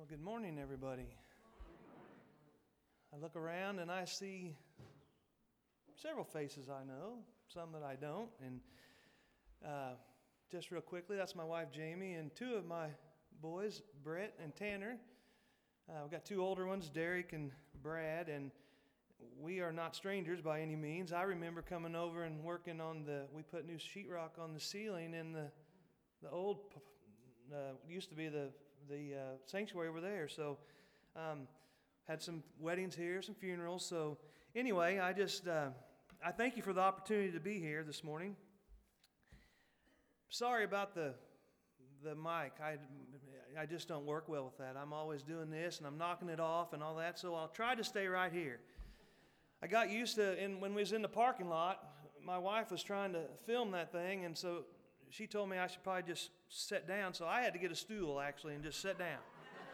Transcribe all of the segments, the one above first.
Well, good morning, everybody. I look around and I see several faces I know, some that I don't. And just real quickly, that's my wife, Jamie, and two of my boys, Brett and Tanner. We've got two older ones, Derek and Brad, and we are not strangers by any means. I remember coming over and working on we put new sheetrock on the ceiling in the old, used to be the sanctuary over there. So had some weddings here, some funerals. So anyway, I thank you for the opportunity to be here this morning. Sorry about the mic. I just don't work well with that. I'm always doing this and I'm knocking it off and all that. So I'll try to stay right here. I got used to, when we was in the parking lot, my wife was trying to film that thing, and so she told me I should probably just sit down, so I had to get a stool, actually, and just sit down.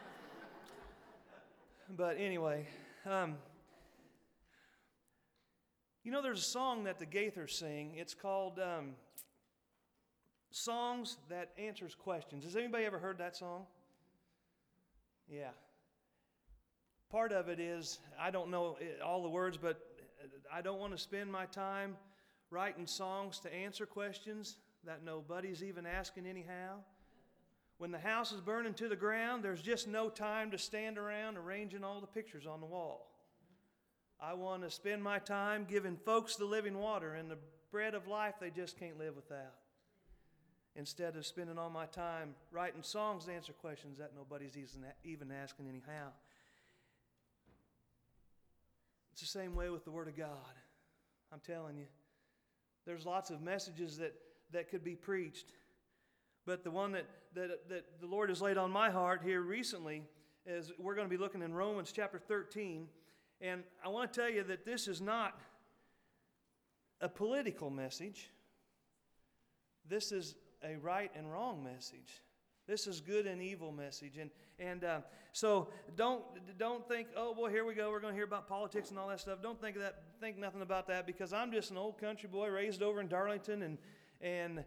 But anyway, there's a song that the Gaithers sing. It's called Songs That Answers Questions. Has anybody ever heard that song? Yeah. Part of it is, I don't know all the words, but I don't want to spend my time writing songs to answer questions that nobody's even asking anyhow. When the house is burning to the ground, there's just no time to stand around arranging all the pictures on the wall. I want to spend my time giving folks the living water and the bread of life they just can't live without, instead of spending all my time writing songs to answer questions that nobody's even asking anyhow. It's the same way with the Word of God. I'm telling you, there's lots of messages that could be preached. But the one that the Lord has laid on my heart here recently is we're going to be looking in Romans chapter 13. And I want to tell you that this is not a political message. This is a right and wrong message. This is good and evil message. So don't think, oh, boy, here we go. We're going to hear about politics and all that stuff. Don't think nothing about that, because I'm just an old country boy raised over in Darlington. And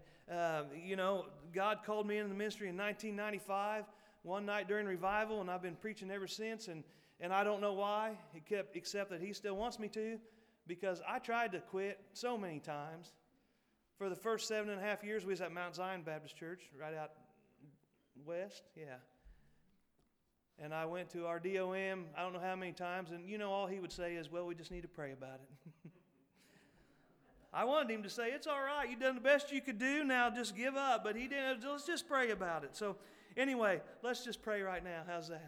God called me into the ministry in 1995, one night during revival, and I've been preaching ever since. And I don't know why, except that He still wants me to, because I tried to quit so many times. For the first 7.5 years, we was at Mount Zion Baptist Church, right out west, yeah. And I went to our DOM, I don't know how many times, and all he would say is, well, we just need to pray about it. I wanted him to say, it's all right, you've done the best you could do, now just give up. But he didn't. Let's just pray about it. So anyway, let's just pray right now. How's that?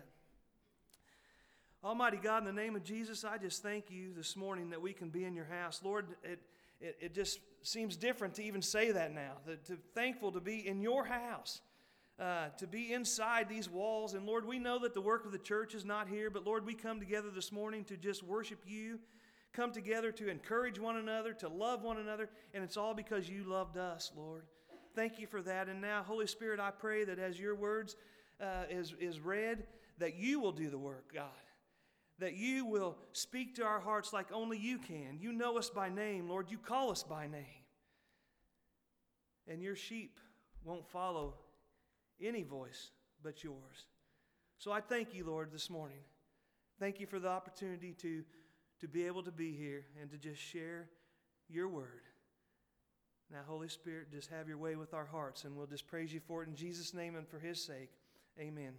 Almighty God, in the name of Jesus, I just thank you this morning that we can be in your house. Lord, it just seems different to even say that now, thankful to be in your house. To be inside these walls. And Lord, we know that the work of the church is not here, but Lord, we come together this morning to just worship you, come together to encourage one another, to love one another, and it's all because you loved us, Lord. Thank you for that. And now, Holy Spirit, I pray that as your words is read, that you will do the work, God. That you will speak to our hearts like only you can. You know us by name, Lord. You call us by name. And your sheep won't follow any voice but yours. So I thank you, Lord, this morning. Thank you for the opportunity to be able to be here and to just share your word. Now, Holy Spirit, just have your way with our hearts, and we'll just praise you for it in Jesus' name and for his sake. Amen.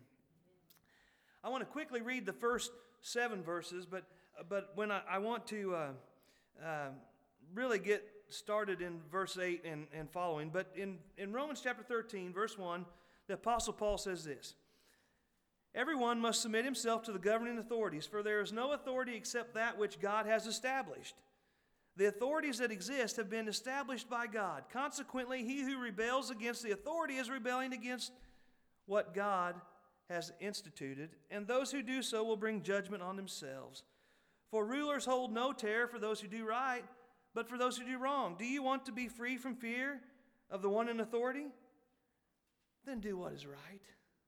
I want to quickly read the first 7 verses, but when I want to really get started in verse 8 and following. But in Romans chapter 13, verse 1, the Apostle Paul says this: everyone must submit himself to the governing authorities, for there is no authority except that which God has established. The authorities that exist have been established by God. Consequently, he who rebels against the authority is rebelling against what God has instituted, and those who do so will bring judgment on themselves. For rulers hold no terror for those who do right, but for those who do wrong. Do you want to be free from fear of the one in authority? Then do what is right,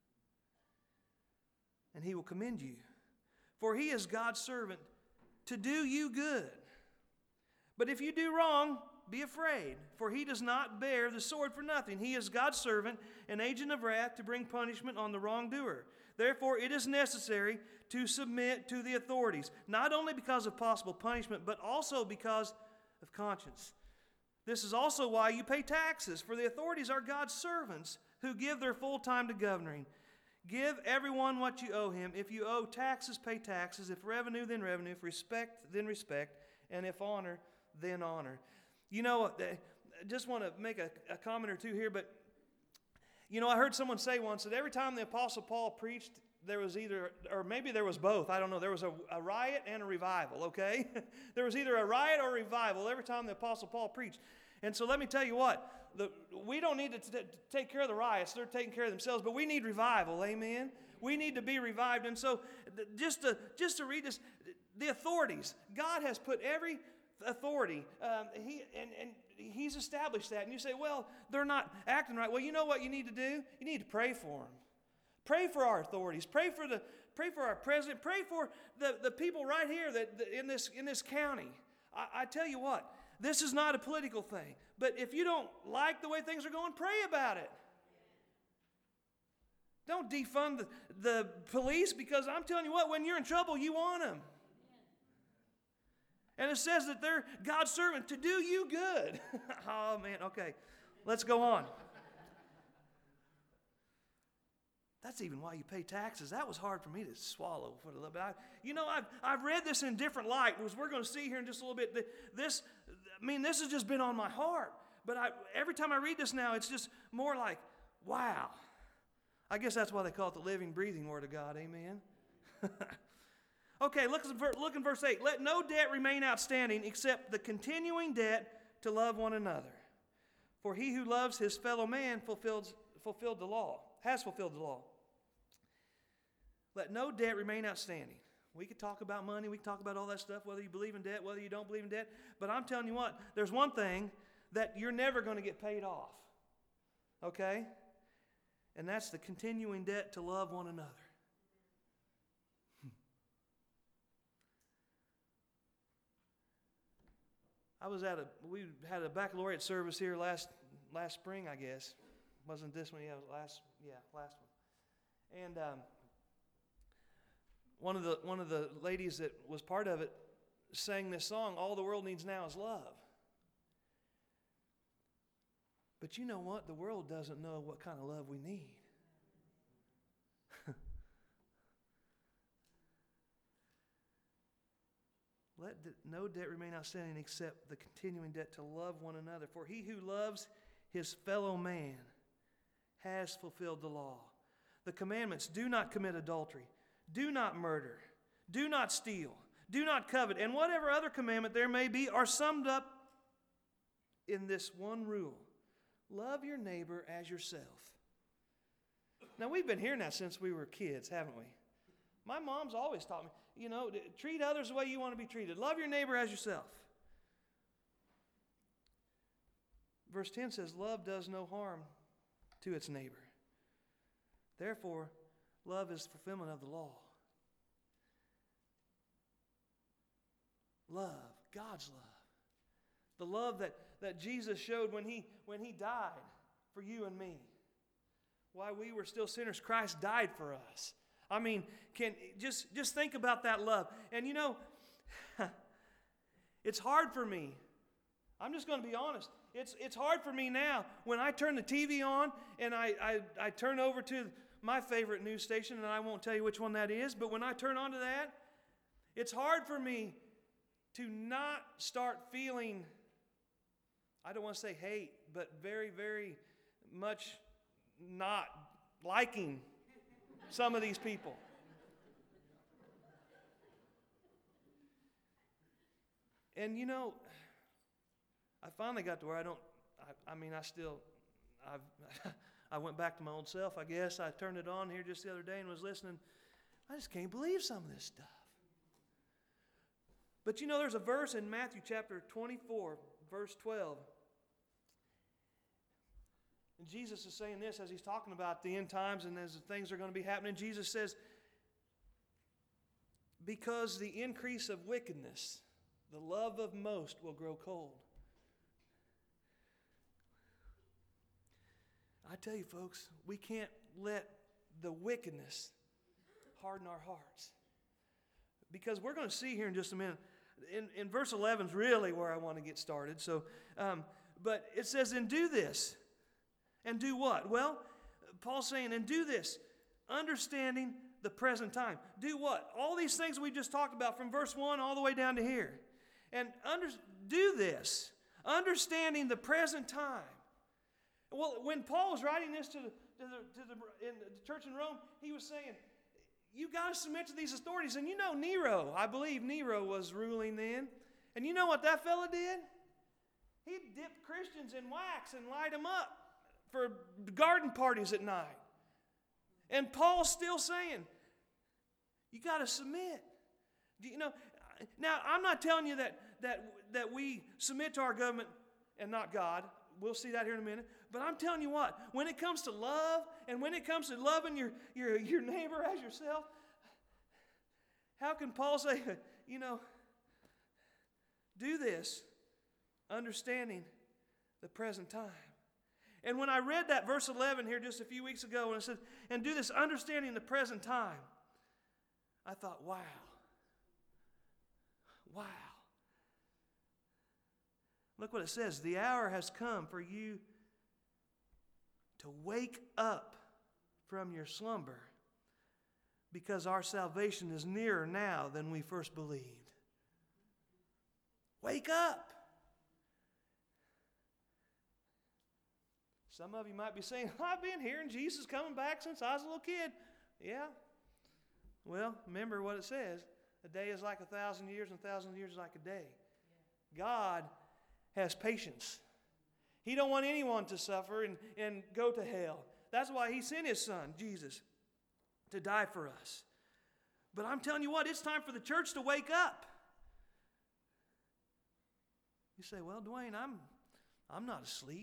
and he will commend you. For he is God's servant to do you good. But if you do wrong, be afraid, for he does not bear the sword for nothing. He is God's servant, an agent of wrath to bring punishment on the wrongdoer. Therefore, it is necessary to submit to the authorities, not only because of possible punishment, but also because of conscience. This is also why you pay taxes, for the authorities are God's servants who give their full time to governing. Give everyone what you owe him. If you owe taxes, pay taxes. If revenue, then revenue. If respect, then respect. And if honor, then honor. You know, I just want to make a comment or two here, but you know, I heard someone say once that every time the Apostle Paul preached, there was either, or maybe there was both, I don't know, there was a riot and a revival, okay? There was either a riot or a revival every time the Apostle Paul preached. And so let me tell you what, we don't need to take care of the riots. They're taking care of themselves, but we need revival, amen? We need to be revived. And so just to read this, the authorities, God has put every authority, He's established that. And you say, well, they're not acting right. Well, you know what you need to do? You need to pray for them. Pray for our authorities. Pray for our president. Pray for the people right here in this county. I tell you what, this is not a political thing. But if you don't like the way things are going, pray about it. Don't defund the police, because I'm telling you what, when you're in trouble, you want them. And it says that they're God's servant to do you good. Oh, man, okay. Let's go on. That's even why you pay taxes. That was hard for me to swallow for a little bit. I've read this in different light, as we're going to see here in just a little bit. This has just been on my heart. But every time I read this now, it's just more like, wow. I guess that's why they call it the living, breathing Word of God. Amen. Okay, look in verse 8. Let no debt remain outstanding except the continuing debt to love one another. For he who loves his fellow man has fulfilled the law. Let no debt remain outstanding. We could talk about money. We could talk about all that stuff, whether you believe in debt, whether you don't believe in debt. But I'm telling you what, there's one thing that you're never going to get paid off. Okay? And that's the continuing debt to love one another. We had a baccalaureate service here last spring, I guess. Wasn't this one? Yeah, last one. And one of the ladies that was part of it sang this song, "All the world needs now is love." But you know what? The world doesn't know what kind of love we need. Let no debt remain outstanding except the continuing debt to love one another. For he who loves his fellow man has fulfilled the law. The commandments: do not commit adultery, do not murder, do not steal, do not covet, and whatever other commandment there may be are summed up in this one rule: love your neighbor as yourself. Now, we've been hearing that since we were kids, haven't we? My mom's always taught me, treat others the way you want to be treated. Love your neighbor as yourself. Verse 10 says, love does no harm to its neighbor. Therefore, love is fulfillment of the law. Love, God's love. The love that Jesus showed when he died for you and me. While we were still sinners, Christ died for us. I mean, just think about that love. And it's hard for me. I'm just going to be honest. It's hard for me now when I turn the TV on and I turn over to my favorite news station, and I won't tell you which one that is, but when I turn on to that, it's hard for me to not start feeling, I don't want to say hate, but very, very much not liking some of these people. And I finally got to where I went back to my old self, I guess. I turned it on here just the other day and was listening. I just can't believe some of this stuff. But there's a verse in Matthew chapter 24, verse 12. And Jesus is saying this as he's talking about the end times and as things are going to be happening. Jesus says, because the increase of wickedness, the love of most will grow cold. I tell you, folks, we can't let the wickedness harden our hearts. Because we're going to see here in just a minute. In verse 11 is really where I want to get started. So, but it says, and do this. And do what? Well, Paul's saying, and do this, understanding the present time. Do what? All these things we just talked about from verse 1 all the way down to here. And do this, understanding the present time. Well, when Paul was writing this in the church in Rome, he was saying, you got to submit to these authorities. And you know Nero, I believe Nero was ruling then. And you know what that fella did? He dipped Christians in wax and light them up for garden parties at night. And Paul's still saying, you got to submit. You know, now I'm not telling you that we submit to our government and not God. We'll see that here in a minute. But I'm telling you what, when it comes to love and when it comes to loving your neighbor as yourself, how can Paul say, you know, do this, understanding the present time? And when I read that verse 11 here just a few weeks ago, when it says, and do this, understanding the present time, I thought, wow. Wow. Look what it says. The hour has come for you to wake up from your slumber, because our salvation is nearer now than we first believed. Wake up. Some of you might be saying, I've been hearing Jesus coming back since I was a little kid. Yeah. Well, remember what it says. A day is like 1,000 years, and 1,000 years is like a day. God has patience. He don't want anyone to suffer and go to hell. That's why He sent His Son, Jesus, to die for us. But I'm telling you what, it's time for the church to wake up. You say, well, Dwayne, I'm not asleep.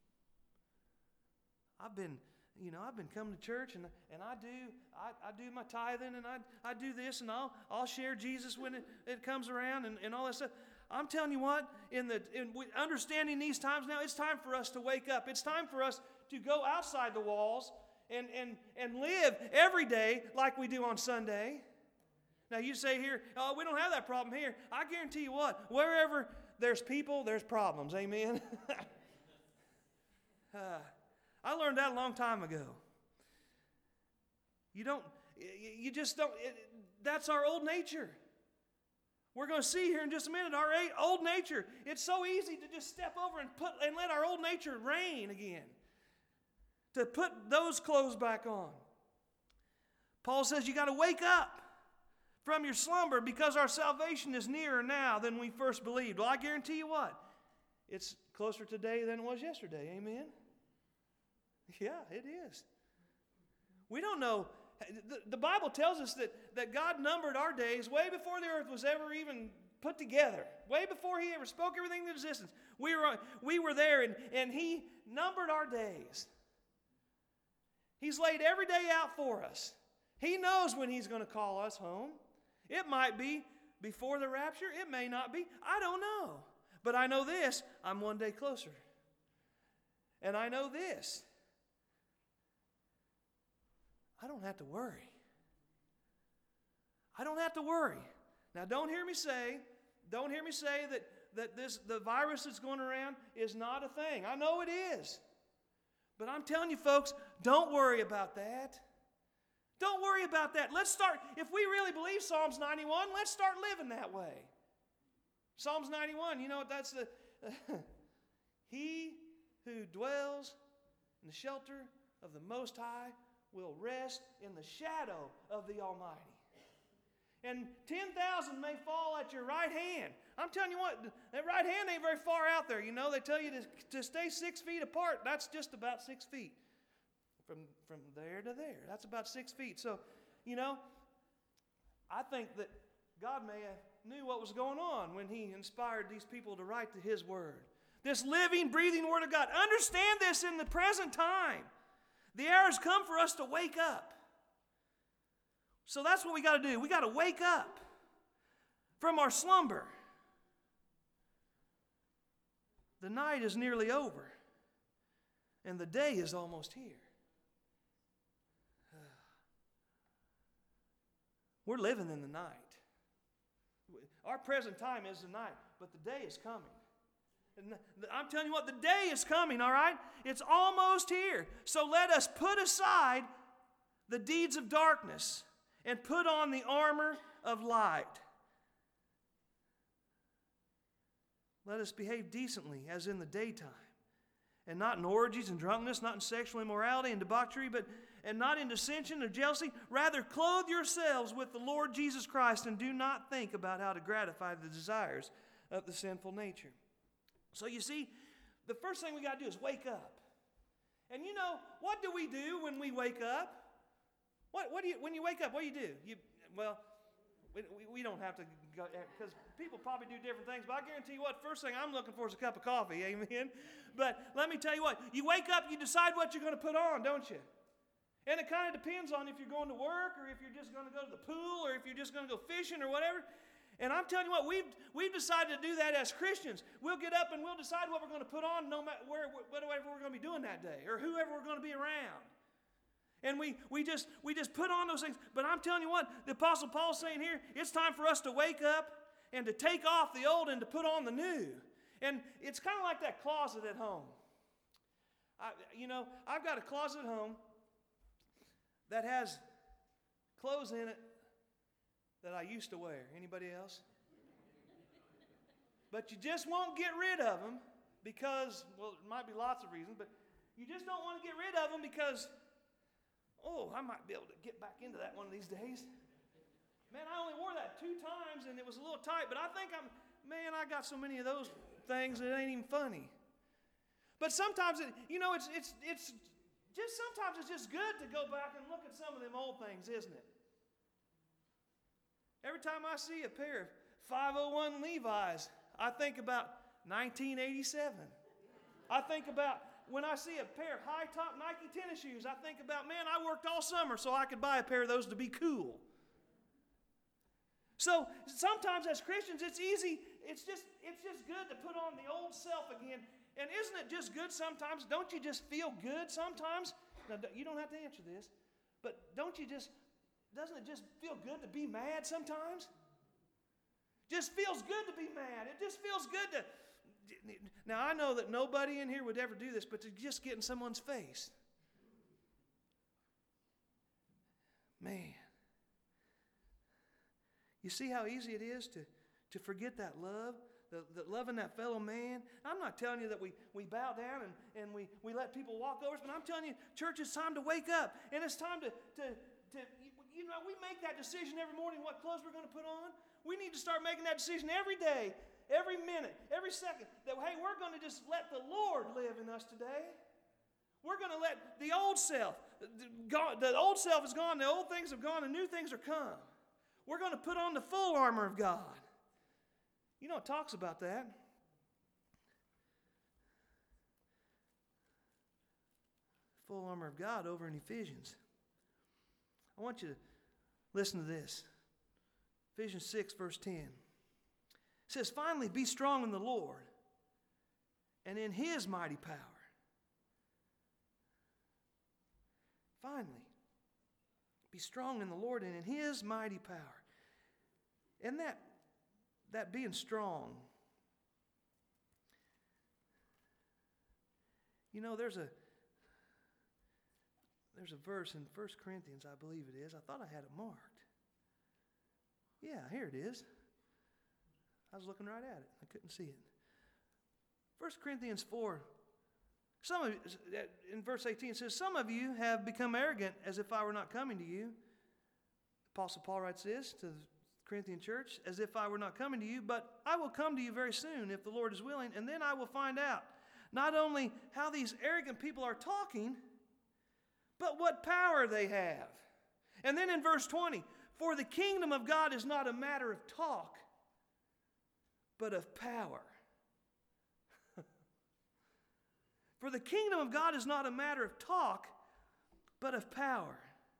I've been coming to church and I do my tithing and I do this and I'll share Jesus when it comes around and all that stuff. I'm telling you what, in understanding these times now, it's time for us to wake up. It's time for us to go outside the walls and live every day like we do on Sunday. Now you say here, oh, we don't have that problem here. I guarantee you what, wherever there's people, there's problems. Amen? I learned that a long time ago. You just don't, that's our old nature. We're going to see here in just a minute our old nature. It's so easy to just step over and let our old nature reign again. To put those clothes back on. Paul says you got to wake up from your slumber because our salvation is nearer now than we first believed. Well, I guarantee you what? It's closer today than it was yesterday. Amen? Yeah, it is. We don't know. The Bible tells us that God numbered our days way before the earth was ever even put together. Way before He ever spoke everything into existence. We were there and He numbered our days. He's laid every day out for us. He knows when He's going to call us home. It might be before the rapture. It may not be. I don't know. But I know this. I'm one day closer. And I know this. I don't have to worry. I don't have to worry. Now, don't hear me say that the virus that's going around is not a thing. I know it is. But I'm telling you, folks, don't worry about that. Don't worry about that. Let's start, if we really believe Psalms 91, let's start living that way. Psalms 91, you know what that's the... He who dwells in the shelter of the Most High will rest in the shadow of the Almighty. And 10,000 may fall at your right hand. I'm telling you what, that right hand ain't very far out there. You know, they tell you to stay 6 feet apart. That's just about 6 feet. From there to there. That's about 6 feet. So, you know, I think that God may have knew what was going on when He inspired these people to write to His Word. This living, breathing Word of God. Understand this in the present time. The hour has come for us to wake up. So that's what we got to do. We got to wake up from our slumber. The night is nearly over, and the day is almost here. We're living in the night. Our present time is the night, but the day is coming. And I'm telling you what, the day is coming, all right? It's almost here. So let us put aside the deeds of darkness and put on the armor of light. Let us behave decently as in the daytime, and not in orgies and drunkenness, not in sexual immorality and debauchery, and not in dissension or jealousy. Rather, clothe yourselves with the Lord Jesus Christ, and do not think about how to gratify the desires of the sinful nature. So you see, the first thing we got to do is wake up. And you know, what do we do when we wake up? When you wake up, what do you do? We don't have to go, because people probably do different things, but I guarantee you what, first thing I'm looking for is a cup of coffee, amen? But let me tell you what, you wake up, you decide what you're going to put on, don't you? And it kind of depends on if you're going to work, or if you're just going to go to the pool, or if you're just going to go fishing or whatever. And I'm telling you what, we've decided to do that as Christians. We'll get up and we'll decide what we're going to put on, no matter whatever we're going to be doing that day, or whoever we're going to be around. And we just put on those things. But I'm telling you what, the Apostle Paul's saying here, it's time for us to wake up and to take off the old and to put on the new. And it's kind of like that closet at home. I've got a closet at home that has clothes in it that I used to wear. Anybody else? But you just won't get rid of them because, well, there might be lots of reasons, but you just don't want to get rid of them because, I might be able to get back into that one of these days. Man, I only wore that 2 times and it was a little tight, but I think I got so many of those things that it ain't even funny. But sometimes, sometimes it's just good to go back and look at some of them old things, isn't it? Every time I see a pair of 501 Levi's, I think about 1987. I think about when I see a pair of high-top Nike tennis shoes, I think about, man, I worked all summer so I could buy a pair of those to be cool. So sometimes as Christians, it's easy, it's just good to put on the old self again. And isn't it just good sometimes? Don't you just feel good sometimes? Now, you don't have to answer this, but doesn't it just feel good to be mad sometimes? Just feels good to be mad. It just feels good to... Now, I know that nobody in here would ever do this, but to just get in someone's face. Man. You see how easy it is to forget that love? That loving that fellow man. I'm not telling you that we bow down and we let people walk over us, but I'm telling you, church, it's time to wake up. And it's time to we make that decision every morning what clothes we're going to put on. We need to start making that decision every day, every minute, every second, that, hey, we're going to just let the Lord live in us today. We're going to let the old self is gone, the old things have gone, and new things are come. We're going to put on the full armor of God. You know, it talks about that. Full armor of God over in Ephesians. I want you to listen to this. Ephesians 6, verse 10. It says, finally, be strong in the Lord and in His mighty power. Finally, be strong in the Lord and in His mighty power. And that being strong, there's a verse in 1 Corinthians, I believe it is. I thought I had it marked. Yeah, here it is. I was looking right at it. I couldn't see it. 1 Corinthians 4, in verse 18, it says, some of you have become arrogant as if I were not coming to you. Apostle Paul writes this to the Corinthian church, as if I were not coming to you, but I will come to you very soon if the Lord is willing, and then I will find out not only how these arrogant people are talking, but what power they have. And then in verse 20, for the kingdom of God is not a matter of talk, but of power. For the kingdom of God is not a matter of talk, but of power.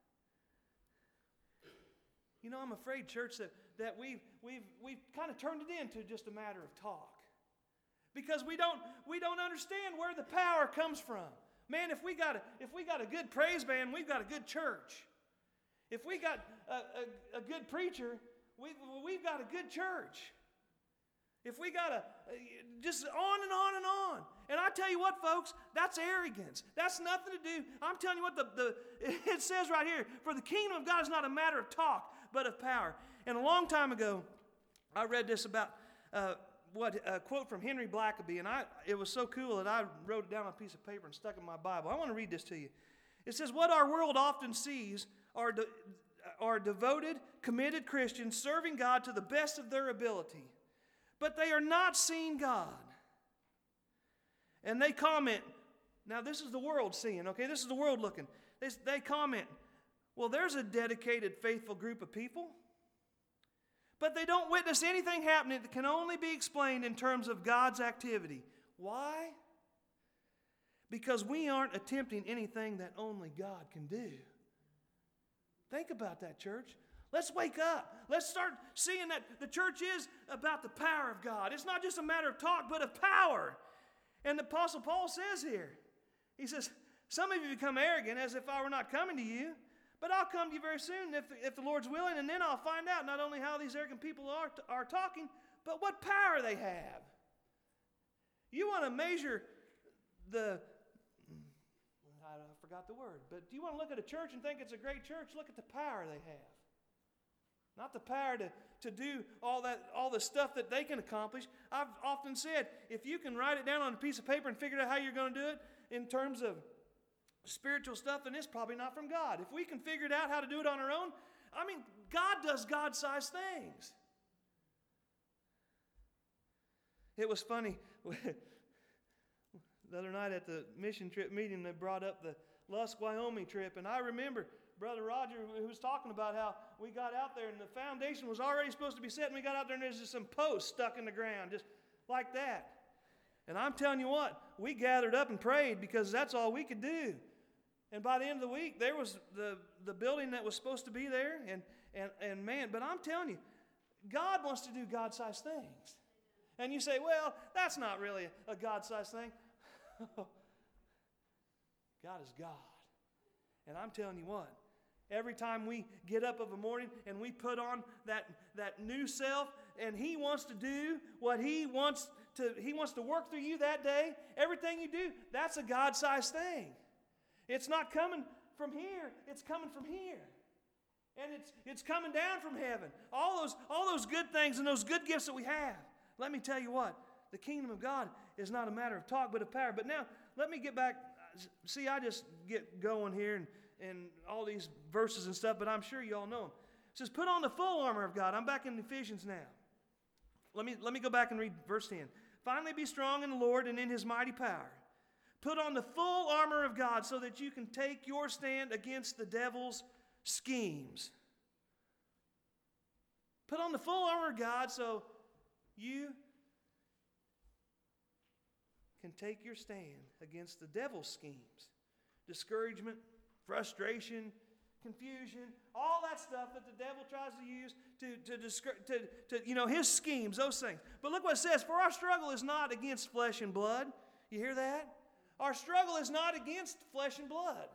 I'm afraid, church, that we've kind of turned it into just a matter of talk. Because we don't understand where the power comes from. Man, if we got a good praise band, we've got a good church. If we got a good preacher, we've got a good church. If we got just on and on and on. And I tell you what, folks, that's arrogance. That's nothing to do. I'm telling you what it says right here. For the kingdom of God is not a matter of talk, but of power. And a long time ago, I read this about a quote from Henry Blackaby, and it was so cool that I wrote it down on a piece of paper and stuck it in my Bible. I want to read this to you. It says, what our world often sees are devoted, committed Christians serving God to the best of their ability. But they are not seeing God. And they comment, now this is the world seeing, okay? This is the world looking. They comment, well, there's a dedicated, faithful group of people. But they don't witness anything happening that can only be explained in terms of God's activity. Why? Because we aren't attempting anything that only God can do. Think about that, church. Let's wake up. Let's start seeing that the church is about the power of God. It's not just a matter of talk, but of power. And the Apostle Paul says here, he says, some of you become arrogant as if I were not coming to you, but I'll come to you very soon if the Lord's willing, and then I'll find out not only how these arrogant people are talking, but what power they have. You want to measure I forgot the word, but do you want to look at a church and think it's a great church? Look at the power they have. Not the power to do all the stuff that they can accomplish. I've often said, if you can write it down on a piece of paper and figure out how you're going to do it in terms of spiritual stuff, then it's probably not from God. If we can figure it out how to do it on our own, I mean, God does God-sized things. It was funny. The other night at the mission trip meeting, they brought up the Lusk, Wyoming trip, and I remember Brother Roger, who was talking about how we got out there and the foundation was already supposed to be set, and we got out there and there's just some posts stuck in the ground, just like that. And I'm telling you what, we gathered up and prayed because that's all we could do. And by the end of the week, there was the building that was supposed to be there, and man, but I'm telling you, God wants to do God-sized things. And you say, well, that's not really a God-sized thing. God is God. And I'm telling you what, every time we get up of a morning and we put on that new self, and He wants to do what He wants to work through you that day, everything you do, that's a God-sized thing. It's not coming from here, it's coming from here. And it's coming down from heaven. All those good things and those good gifts that we have. Let me tell you what, the kingdom of God is not a matter of talk but of power. But now, let me get back. See, I just get going here and all these verses and stuff, but I'm sure you all know them. It says, put on the full armor of God. I'm back in Ephesians now. Let me go back and read verse 10. Finally be strong in the Lord and in His mighty power. Put on the full armor of God so that you can take your stand against the devil's schemes. Put on the full armor of God so you can take your stand against the devil's schemes. Discouragement, frustration, confusion, all that stuff that the devil tries to use to his schemes, those things. But look what it says, for our struggle is not against flesh and blood. You hear that? Our struggle is not against flesh and blood.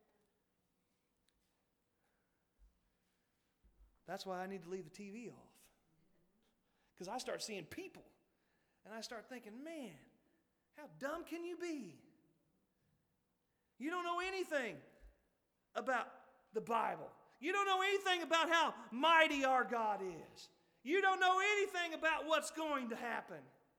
That's why I need to leave the TV off. Because I start seeing people, and I start thinking, man, how dumb can you be? You don't know anything about the Bible. You don't know anything about how mighty our God is. You don't know anything about what's going to happen.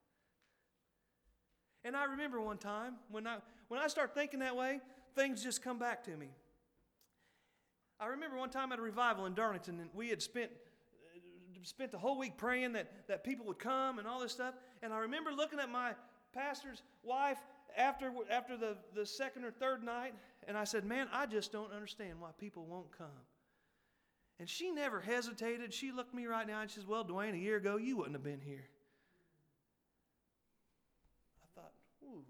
And I remember one time, when I start thinking that way, things just come back to me. I remember one time at a revival in Darlington, and we had spent the whole week praying that people would come and all this stuff. And I remember looking at my pastor's wife after the second or third night, and I said, man, I just don't understand why people won't come. And she never hesitated. She looked me right now and she says, well, Dwayne, a year ago you wouldn't have been here. I thought, ooh.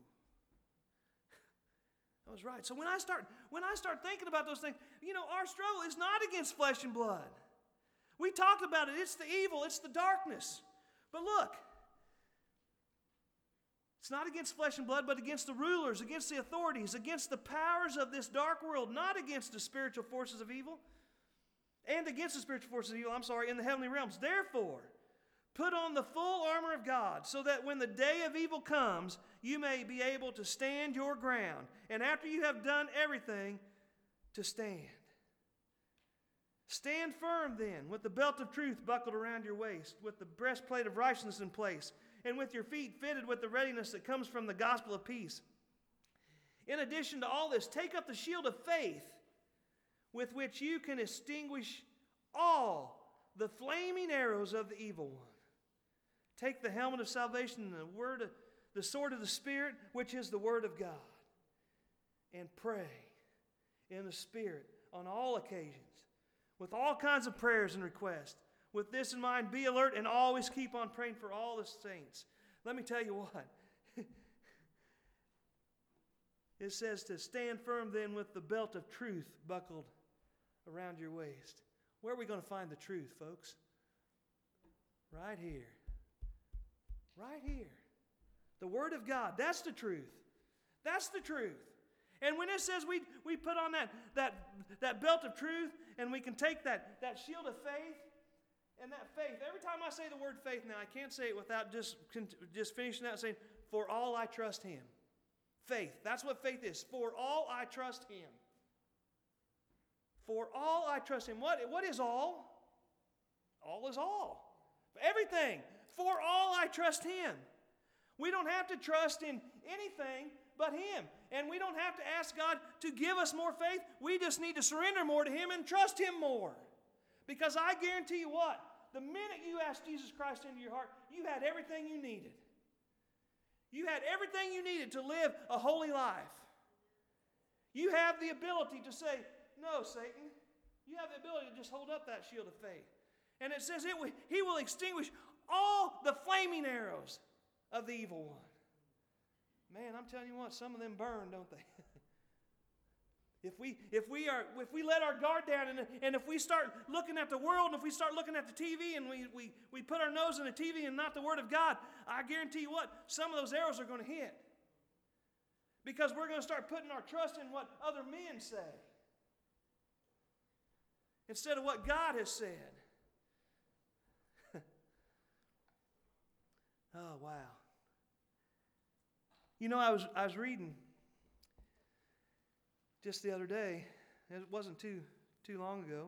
I was right. So when I start thinking about those things, our struggle is not against flesh and blood. We talked about it. It's the evil. It's the darkness. But look, it's not against flesh and blood, but against the rulers, against the authorities, against the powers of this dark world, not against the spiritual forces of evil. and against the spiritual forces of evil, in the heavenly realms. Therefore, put on the full armor of God, so that when the day of evil comes, you may be able to stand your ground. And after you have done everything, to stand. Stand firm then, with the belt of truth buckled around your waist, with the breastplate of righteousness in place, and with your feet fitted with the readiness that comes from the gospel of peace. In addition to all this, take up the shield of faith, with which you can extinguish all the flaming arrows of the evil one. Take the helmet of salvation and the sword of the Spirit, which is the Word of God. And pray in the Spirit on all occasions, with all kinds of prayers and requests. With this in mind, be alert and always keep on praying for all the saints. Let me tell you what. It says to stand firm then with the belt of truth buckled around your waist. Where are we going to find the truth, folks? Right here. Right here. The Word of God. That's the truth. That's the truth. And when it says we put on that belt of truth, and we can take that shield of faith, and that faith, every time I say the word faith now, I can't say it without just finishing out saying, for all I trust Him. Faith. That's what faith is. For all I trust Him. For all I trust Him. What is all? All is all. Everything. For all I trust Him. We don't have to trust in anything but Him. And we don't have to ask God to give us more faith. We just need to surrender more to Him and trust Him more. Because I guarantee you what? The minute you asked Jesus Christ into your heart, you had everything you needed. You had everything you needed to live a holy life. You have the ability to say, no, Satan. You have the ability to just hold up that shield of faith. And it says He will extinguish all the flaming arrows of the evil one. Man, I'm telling you what, some of them burn, don't they? If we let our guard down and if we start looking at the world and if we start looking at the TV and we put our nose in the TV and not the Word of God, I guarantee you what, some of those arrows are going to hit. Because we're going to start putting our trust in what other men say instead of what God has said. Oh, wow. You know, I was reading just the other day. It wasn't too long ago.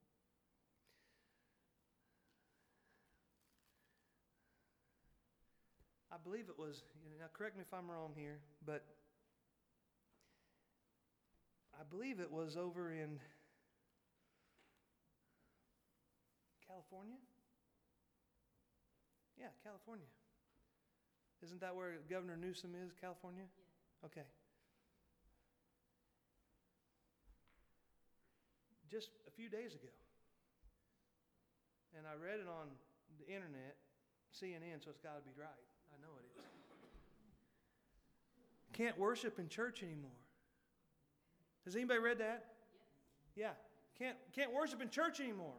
I believe it was, now correct me if I'm wrong here, but I believe it was over in California? Yeah, California. Isn't that where Governor Newsom is, California? Yeah. Okay. Just a few days ago. And I read it on the internet, CNN, so it's got to be right. I know it is. Can't worship in church anymore. Has anybody read that? Yes. Yeah. Can't worship in church anymore.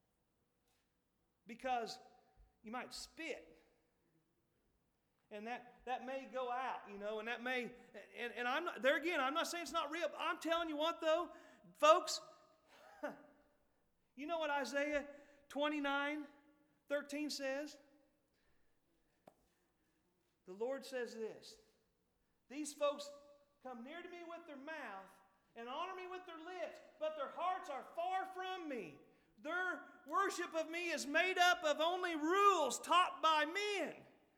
Because you might spit. And that may go out, and that may, and I'm not, there again, I'm not saying it's not real. I'm telling you what, though, folks, you know what Isaiah 29:13 says? The Lord says this, these folks come near to me with their mouth and honor me with their lips, but their hearts are far from me. Their worship of me is made up of only rules taught by men.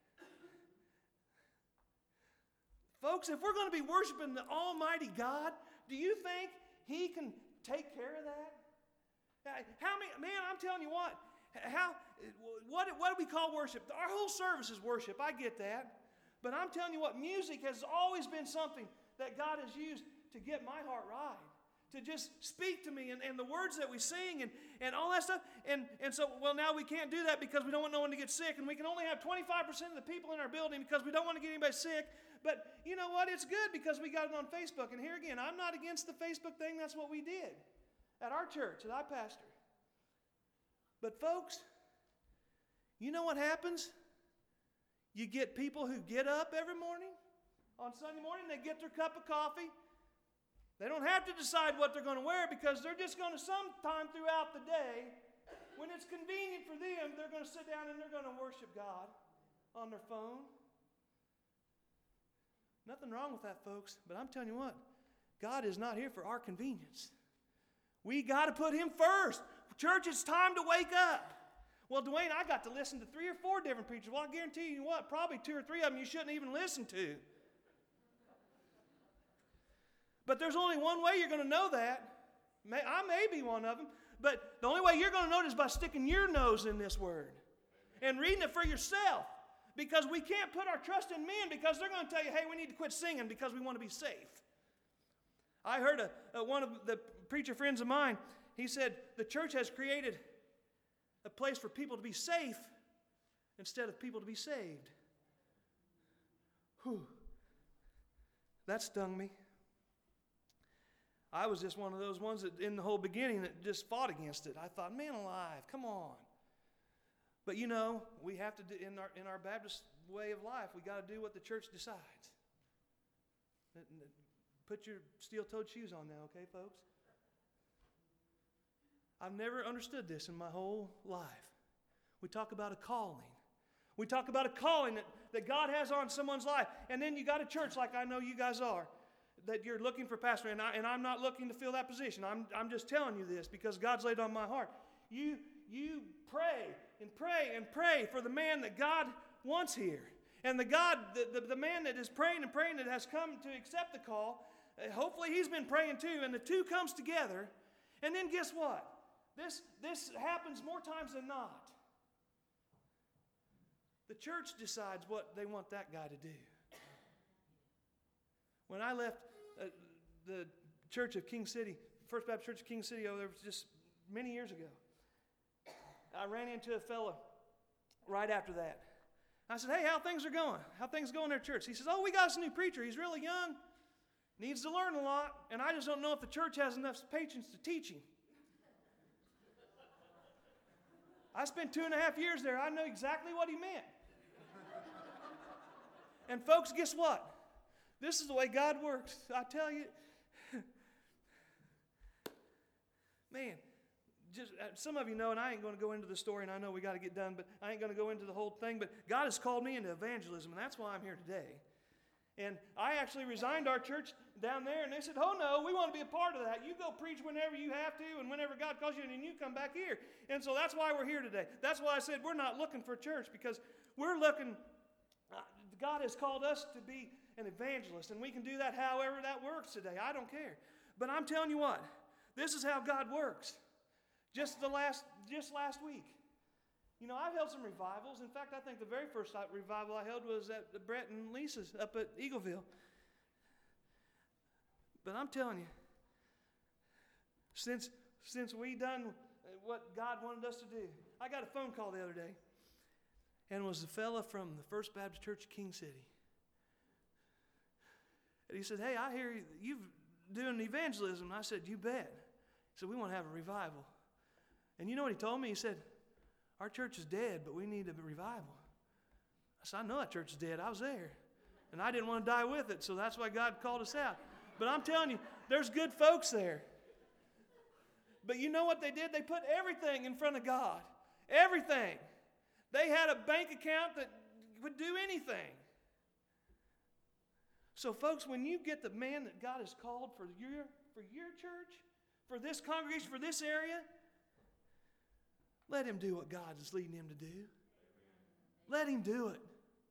Folks, if we're going to be worshiping the Almighty God, do you think He can take care of that? I'm telling you what do we call worship? Our whole service is worship, I get that. But I'm telling you what, music has always been something that God has used to get my heart right. To just speak to me and the words that we sing and all that stuff. And so, well, now we can't do that because we don't want no one to get sick. And we can only have 25% of the people in our building because we don't want to get anybody sick. But you know what? It's good because we got it on Facebook. And here again, I'm not against the Facebook thing. That's what we did at our church that I pastor. But folks, you know what happens? You get people who get up every morning on Sunday morning. They get their cup of coffee. They don't have to decide what they're going to wear because they're just going to sometime throughout the day, when it's convenient for them, they're going to sit down and they're going to worship God on their phone. Nothing wrong with that, folks, but I'm telling you what, God is not here for our convenience. We got to put Him first. Church, it's time to wake up. Well, Dwayne, I got to listen to 3 or 4 different preachers. Well, I guarantee you what, probably 2 or 3 of them you shouldn't even listen to. But there's only one way you're going to know that. I may be one of them, but the only way you're going to know it is by sticking your nose in this Word and reading it for yourself. Because we can't put our trust in men because they're going to tell you, hey, we need to quit singing because we want to be safe. I heard one of the preacher friends of mine, he said, the church has created a place for people to be safe instead of people to be saved. Whew. That stung me. I was just one of those ones that in the whole beginning that just fought against it. I thought, man alive, come on. But you know, we have to do, in our Baptist way of life, we got to do what the church decides. Put your steel-toed shoes on now, okay, folks? I've never understood this in my whole life. We talk about a calling. We talk about a calling that God has on someone's life. And then you got a church like I know you guys are, that you're looking for pastor. And I'm not looking to fill that position. I'm just telling you this because God's laid on my heart. You pray and pray and pray for the man that God wants here. And the man that is praying and praying that has come to accept the call, hopefully he's been praying too, and the two comes together. And then guess what? This happens more times than not. The church decides what they want that guy to do. When I left the Church of King City, First Baptist Church of King City, there was just many years ago, I ran into a fellow right after that. I said, hey, how things are going? How things going in their church? He says, oh, we got us a new preacher. He's really young, needs to learn a lot, and I just don't know if the church has enough patience to teach him. I spent 2.5 years there. I know exactly what he meant. And folks, guess what? This is the way God works. I tell you, man, just some of you know, and I ain't going to go into the story, and I know we got to get done, but I ain't going to go into the whole thing. But God has called me into evangelism, and that's why I'm here today. And I actually resigned our church down there, and they said, oh, no, we want to be a part of that. You go preach whenever you have to and whenever God calls you, and then you come back here. And so that's why we're here today. That's why I said we're not looking for a church, because we're looking, God has called us to be an evangelist, and we can do that however that works today. I don't care. But I'm telling you what, this is how God works. Just last week. You know, I've held some revivals. In fact, I think the very first revival I held was at Brett and Lisa's up at Eagleville. But I'm telling you, since we done what God wanted us to do, I got a phone call the other day, and it was a fella from the First Baptist Church of King City. And he said, hey, I hear you're doing evangelism. And I said, you bet. He said, we want to have a revival. And you know what he told me? He said, our church is dead, but we need a revival. I said, I know that church is dead. I was there. And I didn't want to die with it, so that's why God called us out. But I'm telling you, there's good folks there. But you know what they did? They put everything in front of God. Everything. They had a bank account that would do anything. So folks, when you get the man that God has called for your church, for this congregation, for this area, let him do what God is leading him to do. Let him do it.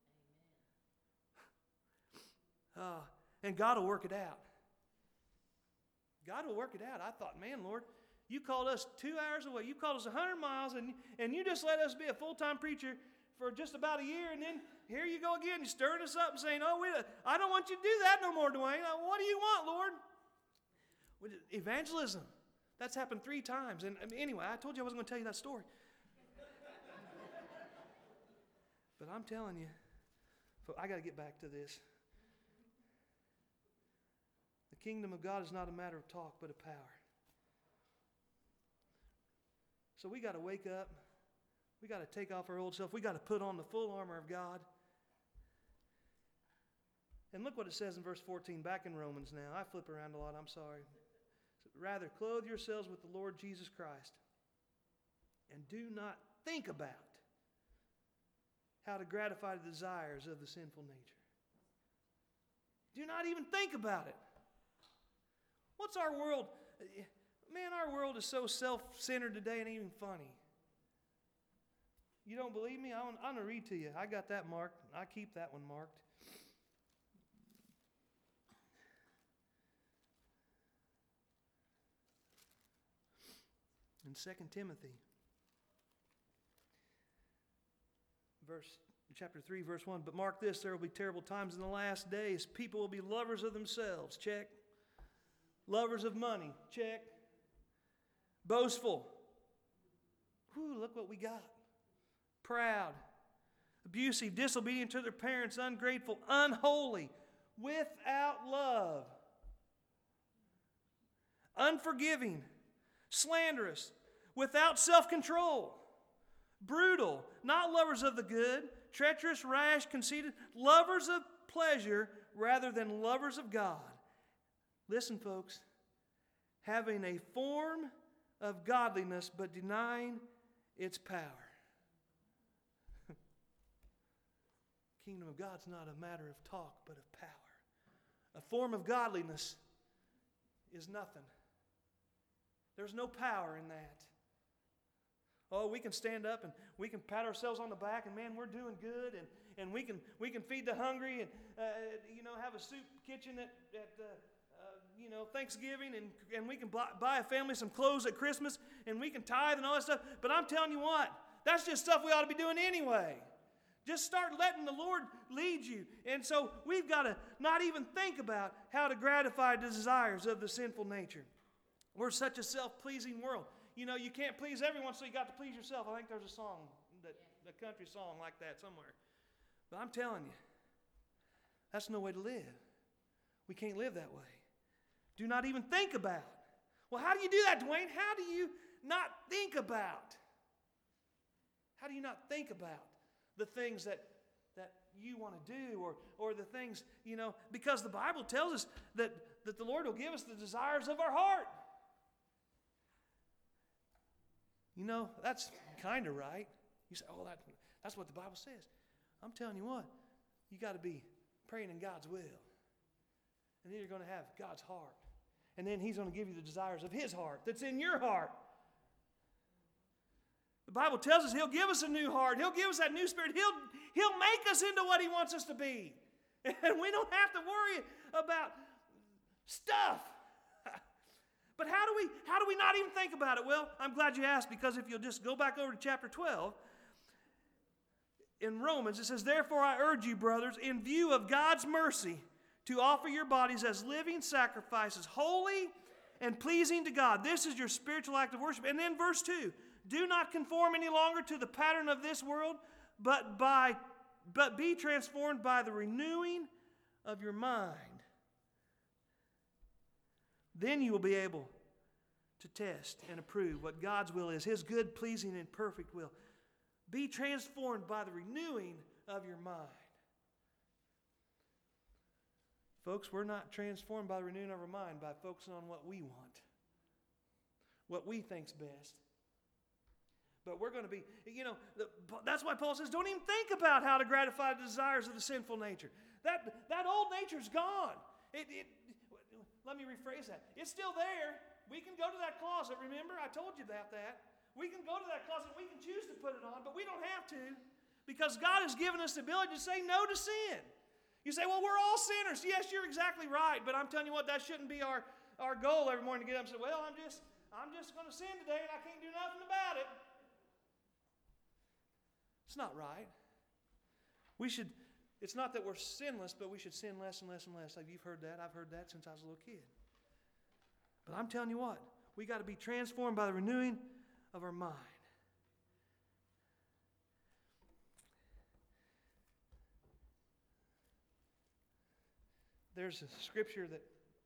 And God will work it out. God will work it out. I thought, man, Lord, you called us 2 hours away. You called us 100 miles, and you just let us be a full-time preacher for just about a year, and then here you go again. You're stirring us up and saying, oh, I don't want you to do that no more, Dwayne. What do you want, Lord? Evangelism. That's happened 3 times. And anyway, I told you I wasn't going to tell you that story. But I'm telling you, I got to get back to this. The kingdom of God is not a matter of talk, but of power. So we got to wake up. We got to take off our old self. We got to put on the full armor of God. And look what it says in verse 14, back in Romans now. I flip around a lot, I'm sorry. Rather, clothe yourselves with the Lord Jesus Christ, and do not think about how to gratify the desires of the sinful nature. Do not even think about it. What's our world? Man, our world is so self-centered today, it ain't even funny. You don't believe me? I'm going to read to you. I got that marked. I keep that one marked. In 2 Timothy, chapter 3, verse 1, but mark this, there will be terrible times in the last days. People will be lovers of themselves, check. Lovers of money, check. Boastful. Whew, look what we got. Proud. Abusive, disobedient to their parents, ungrateful, unholy, without love. Unforgiving, slanderous, without self-control. Brutal, not lovers of the good, treacherous, rash, conceited, lovers of pleasure rather than lovers of God. Listen, folks, having a form of godliness but denying its power. Kingdom of God's not a matter of talk but of power. A form of godliness is nothing. There's no power in that. Oh, we can stand up and we can pat ourselves on the back and man, we're doing good, and we can feed the hungry and have a soup kitchen at Thanksgiving, and we can buy a family some clothes at Christmas, and we can tithe and all that stuff. But I'm telling you what, that's just stuff we ought to be doing anyway. Just start letting the Lord lead you. And so we've got to not even think about how to gratify the desires of the sinful nature. We're such a self-pleasing world. You know, you can't please everyone, so you got to please yourself. I think there's a song, a country song like that somewhere. But I'm telling you, that's no way to live. We can't live that way. Do not even think about. Well, how do you do that, Dwayne? How do you not think about? How do you not think about the things that you want to do or the things, because the Bible tells us that the Lord will give us the desires of our heart. That's kind of right. You say, oh, that's what the Bible says. I'm telling you what, you got to be praying in God's will. And then you're going to have God's heart. And then He's going to give you the desires of His heart that's in your heart. The Bible tells us He'll give us a new heart. He'll give us that new spirit. He'll make us into what He wants us to be. And we don't have to worry about stuff. But how do we not even think about it? Well, I'm glad you asked, because if you'll just go back over to chapter 12, in Romans, it says, therefore I urge you, brothers, in view of God's mercy, to offer your bodies as living sacrifices, holy and pleasing to God. This is your spiritual act of worship. And then verse 2, do not conform any longer to the pattern of this world, but be transformed by the renewing of your mind. Then you will be able to test and approve what God's will is, His good, pleasing, and perfect will. Be transformed by the renewing of your mind. Folks, we're not transformed by the renewing of our mind by focusing on what we want, what we think's best. But we're going to be, that's why Paul says, don't even think about how to gratify the desires of the sinful nature. That old nature's gone. Let me rephrase that. It's still there. We can go to that closet. Remember, I told you about that. We can go to that closet. We can choose to put it on, but we don't have to, because God has given us the ability to say no to sin. You say, well, we're all sinners. Yes, you're exactly right, but I'm telling you what, that shouldn't be our goal every morning to get up and say, well, I'm just going to sin today and I can't do nothing about it. It's not right. It's not that we're sinless, but we should sin less and less and less. You've heard that. I've heard that since I was a little kid. But I'm telling you what, we got to be transformed by the renewing of our mind. There's a scripture that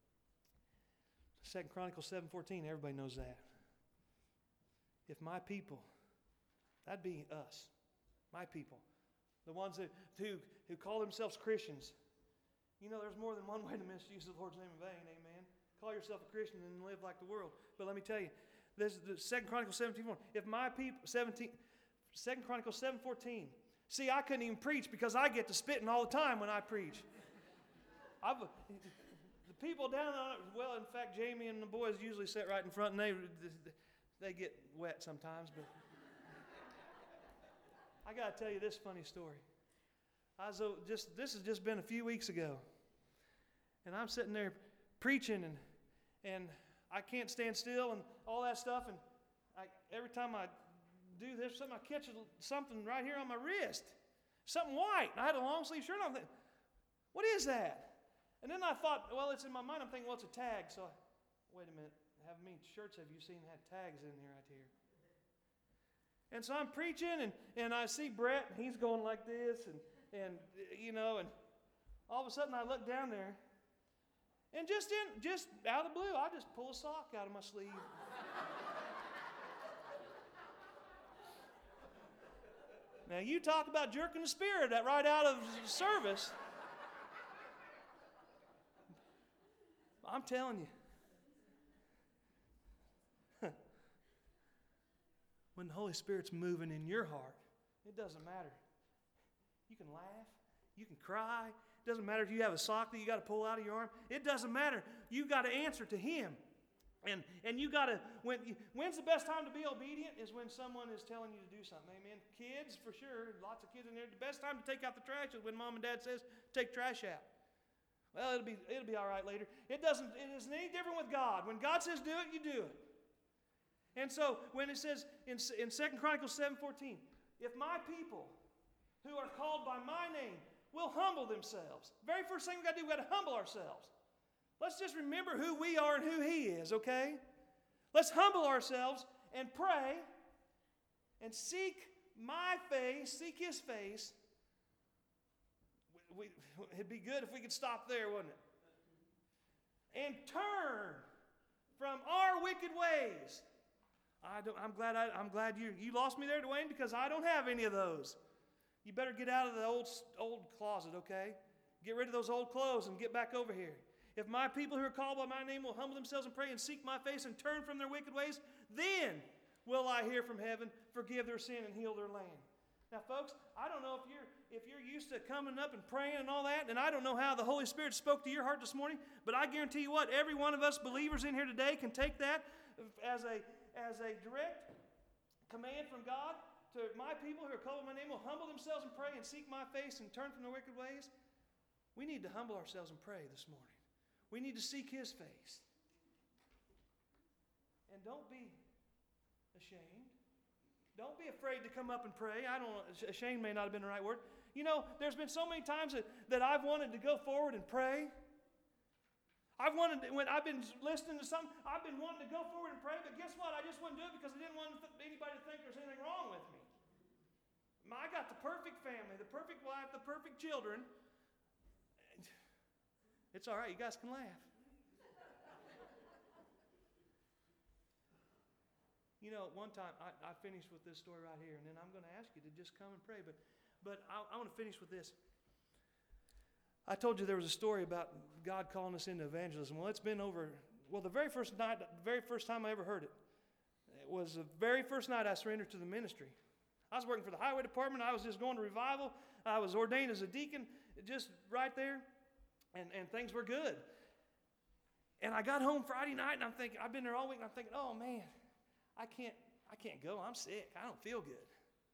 2 Chronicles 7:14, everybody knows that. If my people, that'd be us, my people, the ones who call themselves Christians, You know, there's more than one way to misuse the Lord's name in vain, amen. Call yourself a Christian and live like the world. But let me tell you, this is the 2 Chronicles 17:4. If my people, 2 Chronicles 7:14. See, I couldn't even preach because I get to spitting all the time when I preach. The people down on it, well, in fact, Jamie and the boys usually sit right in front, and they get wet sometimes. But I got to tell you this funny story. This has just been a few weeks ago, and I'm sitting there preaching, and I can't stand still and all that stuff, and every time I do this, I catch something right here on my wrist, something white. I had a long sleeve shirt on. What is that? And then I thought, well, it's in my mind. I'm thinking, well, it's a tag. So, wait a minute. How many shirts have you seen had tags in here right here? And so I'm preaching, and I see Brett, and he's going like this, and all of a sudden I look down there, and just out of the blue, I just pull a sock out of my sleeve. Now, you talk about jerking the spirit right out of service. I'm telling you. When the Holy Spirit's moving in your heart, it doesn't matter. You can laugh. You can cry. It doesn't matter if you have a sock that you got to pull out of your arm. It doesn't matter. You got to answer to Him. And you got to, when's the best time to be obedient? Is when someone is telling you to do something. Amen. Kids, for sure, lots of kids in there. The best time to take out the trash is when Mom and Dad says, take trash out. Well, it'll be all right later. It isn't any different with God. When God says do it, you do it. And so when it says in 2 Chronicles 7:14, if my people who are called by my name will humble themselves. Very first thing we got to do, we got to humble ourselves. Let's just remember who we are and who He is, okay? Let's humble ourselves and pray and seek my face, seek His face. It'd be good if we could stop there, wouldn't it? And turn from our wicked ways. I'm glad you lost me there, Dwayne, because I don't have any of those. You better get out of the old closet, okay? Get rid of those old clothes and get back over here. If my people who are called by my name will humble themselves and pray and seek my face and turn from their wicked ways, then will I hear from heaven, forgive their sin, and heal their land. Now, folks, I don't know if you're used to coming up and praying and all that, and I don't know how the Holy Spirit spoke to your heart this morning, but I guarantee you what, every one of us believers in here today can take that as a direct command from God to my people who are called by my name will humble themselves and pray and seek my face and turn from their wicked ways. We need to humble ourselves and pray this morning. We need to seek His face. And don't be ashamed. Don't be afraid to come up and pray. Ashamed may not have been the right word. You know, there's been so many times that I've wanted to go forward and pray. When I've been listening to something, I've been wanting to go forward and pray, but guess what? I just wouldn't do it because I didn't want anybody to think there's anything wrong with me. I got the perfect family, the perfect wife, the perfect children. It's all right. You guys can laugh. You know, one time, I finished with this story right here, and then I'm going to ask you to just come and pray, but I want to finish with this. I told you there was a story about God calling us into evangelism. Well, it's been the very first time I ever heard it, it was the very first night I surrendered to the ministry. I was working for the highway department. I was just going to revival. I was ordained as a deacon just right there, and things were good. And I got home Friday night, and I'm thinking, I've been there all week, and I'm thinking, oh, man, I can't go. I'm sick. I don't feel good.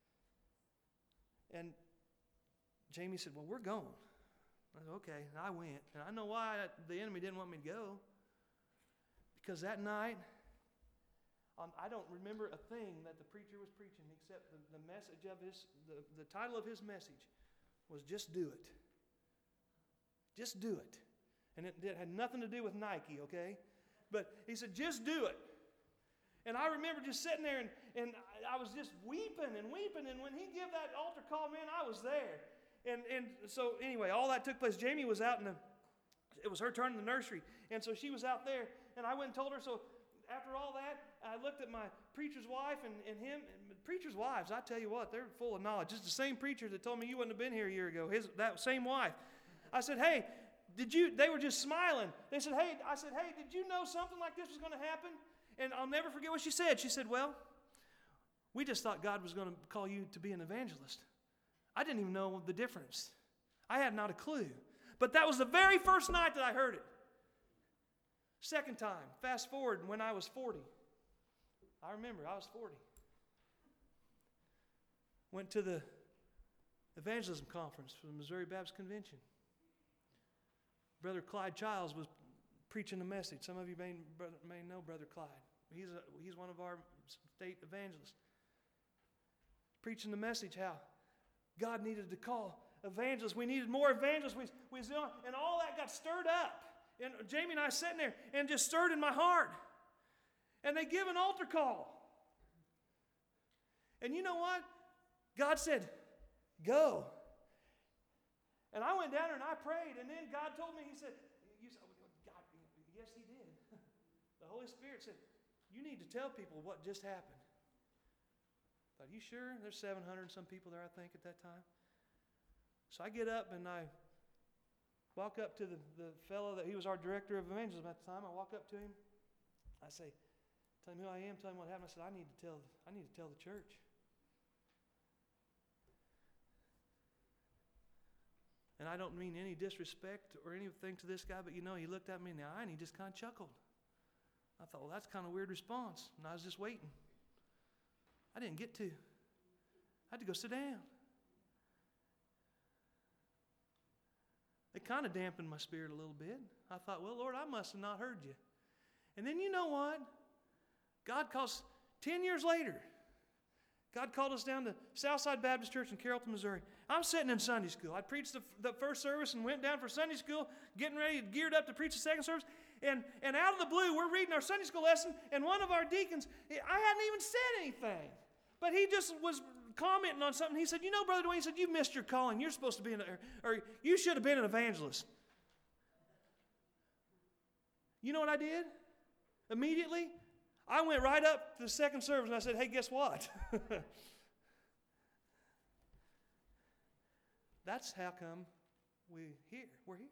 And Jamie said, well, we're going. I said, okay. And I went. And I know why the enemy didn't want me to go. Because that night, I don't remember a thing that the preacher was preaching except the message of the title of his message was Just Do It. Just do it. And it had nothing to do with Nike, okay? But he said, just do it. And I remember just sitting there, and I was just weeping. And when he gave that altar call, man, I was there. And so anyway, all that took place. Jamie was out it was her turn in the nursery. And so she was out there, and I went and told her. So after all that, I looked at my preacher's wife and him. And preacher's wives, I tell you what, they're full of knowledge. It's the same preacher that told me you wouldn't have been here a year ago. That same wife. I said, hey, They were just smiling. They said, hey, I said, hey, did you know something like this was going to happen? And I'll never forget what she said. She said, well, we just thought God was going to call you to be an evangelist. I didn't even know the difference. I had not a clue. But that was the very first night that I heard it. Second time, fast forward when I was 40. I remember, I was 40. Went to the evangelism conference for the Missouri Baptist Convention. Brother Clyde Childs was preaching a message. Some of you may know Brother Clyde. He's one of our state evangelists. Preaching the message how God needed to call evangelists. We needed more evangelists. And all that got stirred up. And Jamie and I sitting there and just stirred in my heart. And they give an altar call. And you know what? God said, go. And I went down there and I prayed. And then God told me, He said, God, yes, He did. The Holy Spirit said, you need to tell people what just happened. I thought, you sure? There's 700 and some people there, I think, at that time. So I get up and I walk up to the fellow that he was our director of evangelism at the time. I walk up to him. I say, tell him who I am, tell him what happened. I said, I need to tell the church. And I don't mean any disrespect or anything to this guy, but he looked at me in the eye and he just kind of chuckled. I thought, well, that's kind of a weird response. And I was just waiting. I didn't get to. I had to go sit down. It kind of dampened my spirit a little bit. I thought, well, Lord, I must have not heard you. And then you know what? God calls 10 years later. God called us down to Southside Baptist Church in Carrollton, Missouri. I'm sitting in Sunday school. I preached the first service and went down for Sunday school, getting ready, geared up to preach the second service. And out of the blue, we're reading our Sunday school lesson, and one of our deacons, I hadn't even said anything. But he just was commenting on something. He said, you know, Brother Dwayne, he said, you missed your calling. You're supposed to be or you should have been an evangelist. You know what I did? Immediately, I went right up to the second service and I said, hey, guess what? That's how come we're here.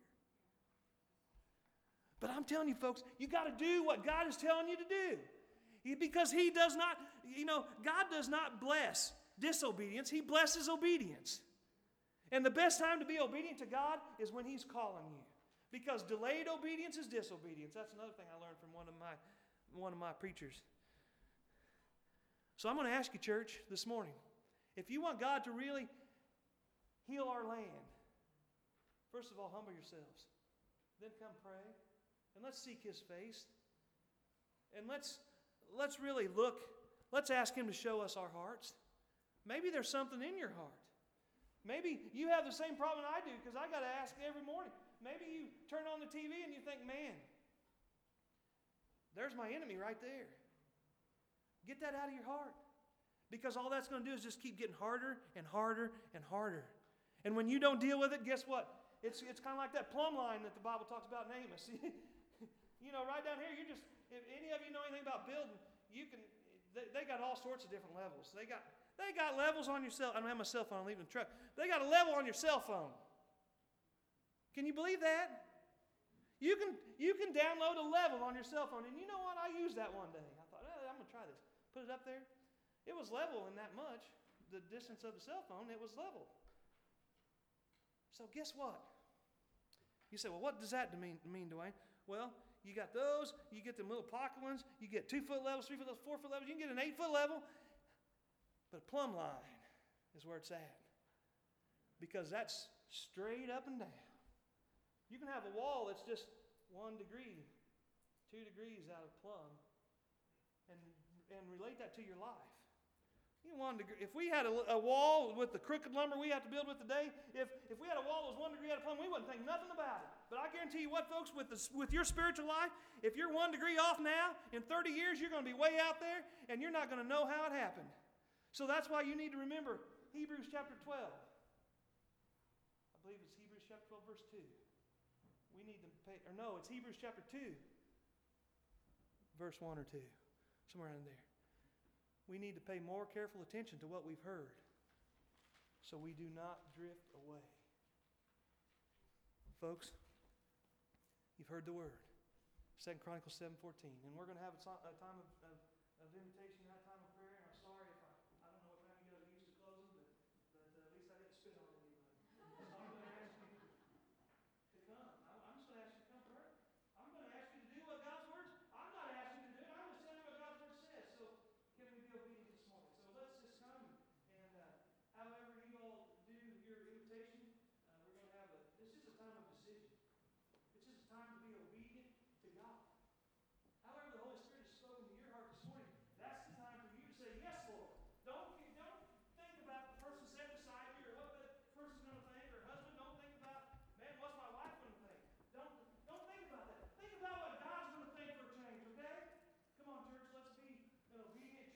But I'm telling you, folks, you got to do what God is telling you to do. Because He does not, God does not bless disobedience. He blesses obedience. And the best time to be obedient to God is when He's calling you. Because delayed obedience is disobedience. That's another thing I learned from one of my preachers. So I'm going to ask you, church, this morning, if you want God to really heal our land, first of all, humble yourselves. Then come pray. And let's seek His face. And let's really look. Let's ask Him to show us our hearts. Maybe there's something in your heart. Maybe you have the same problem I do, because I got to ask every morning. Maybe you turn on the TV and you think, man, there's my enemy right there. Get that out of your heart. Because all that's going to do is just keep getting harder and harder and harder. And when you don't deal with it, guess what? It's kind of like that plumb line that the Bible talks about in Amos. Right down here, if any of you know anything about building, they got all sorts of different levels. They got levels on your cell. I don't have my cell phone, I'm leaving the truck. They got a level on your cell phone. Can you believe that? You can download a level on your cell phone. And you know what? I used that one day. I thought, I'm going to try this. Put it up there. It was level in that much. The distance of the cell phone, it was level. So guess what? You say, well, what does that mean, Dwayne? Well, you got those. You get them little pocket ones. You get 2-foot levels, 3-foot levels, 4-foot levels. You can get an 8-foot level. But a plumb line is where it's at. Because that's straight up and down. You can have a wall that's just 1 degree, 2 degrees out of plumb, and relate that to your life. If we had a wall with the crooked lumber we have to build with today, if we had a wall that was 1 degree out of plumb, we wouldn't think nothing about it. But I guarantee you what, folks, with your spiritual life, if you're 1 degree off now, in 30 years you're going to be way out there, and you're not going to know how it happened. So that's why you need to remember Hebrews chapter 12. I believe it's Hebrews chapter 12, verse 2. We need to pay, or no, it's Hebrews chapter 2, verse 1 or 2, somewhere in there. We need to pay more careful attention to what we've heard so we do not drift away. Folks, You've heard the word. 2 Chronicles 7:14. And we're going to have a time of invitation, a time of